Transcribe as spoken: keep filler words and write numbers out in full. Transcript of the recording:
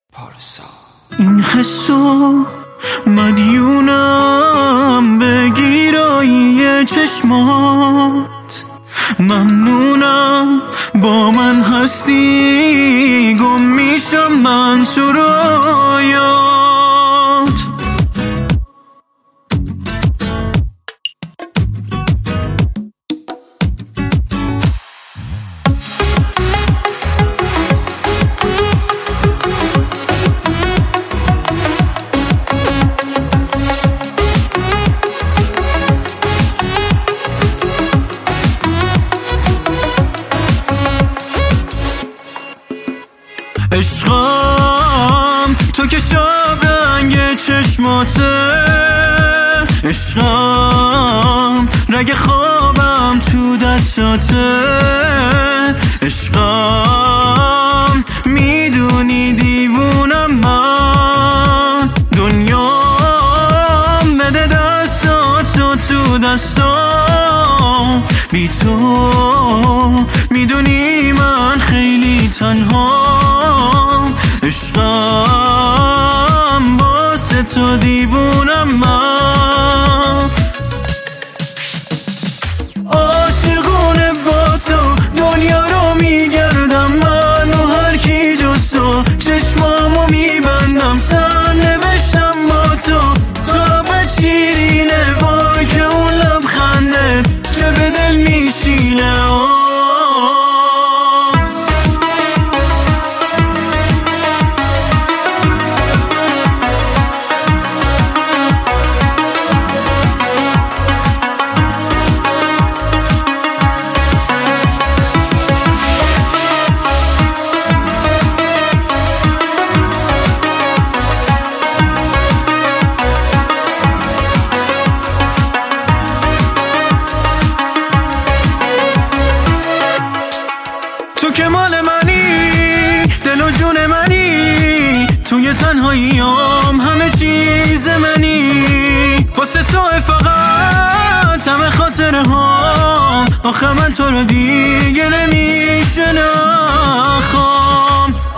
پارسا این حسو مدیونم بگیرایی چشمات، ممنونم با من هستی، گم میشم من تو رویات. عشقم تو که شب رنگ چشماته، عشقم رگ خوابم تو دستاته، عشقم میدونی دیوونم من، دنیام بده دستاتو تو دستام، بی تو میدونی من خیلی تنهام، عشقم واسه تو دیوونم من، عاشقونه با تو دنیا رو میگردم من و هر کی جز تو، چشمامو میبندم سر نوشتم با تو، تو به شیرینه وای که اون لبخنده چه به دل میشینه. تو که مال منی، دل و جون منی، توی تنهاییام همه چیز منی، واسه تو فقط همه خاطره ها، آخه من تو رو دیگه نمیشه نخوام.